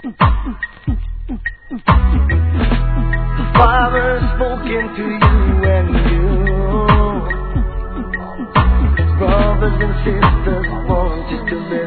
The Father has spoken to you and you. Brothers and sisters want you to live.